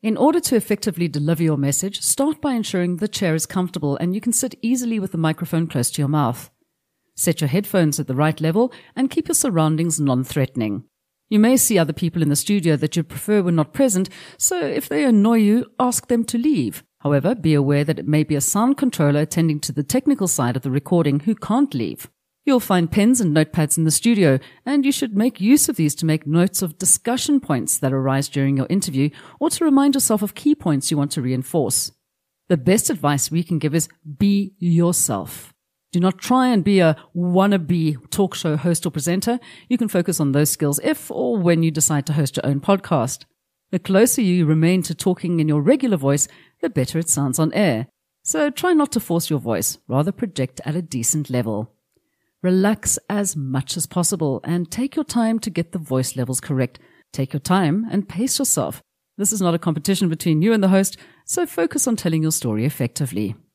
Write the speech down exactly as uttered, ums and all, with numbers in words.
In order to effectively deliver your message, start by ensuring the chair is comfortable and you can sit easily with the microphone close to your mouth. Set your headphones at the right level and keep your surroundings non-threatening. You may see other people in the studio that you'd prefer were not present, so if they annoy you, ask them to leave. However, be aware that it may be a sound controller attending to the technical side of the recording who can't leave. You'll find pens and notepads in the studio, and you should make use of these to make notes of discussion points that arise during your interview or to remind yourself of key points you want to reinforce. The best advice we can give is be yourself. Do not try and be a wannabe talk show host or presenter. You can focus on those skills if or when you decide to host your own podcast. The closer you remain to talking in your regular voice, the better it sounds on air. So try not to force your voice, rather project at a decent level. Relax as much as possible and take your time to get the voice levels correct. Take your time and pace yourself. This is not a competition between you and the host, so focus on telling your story effectively.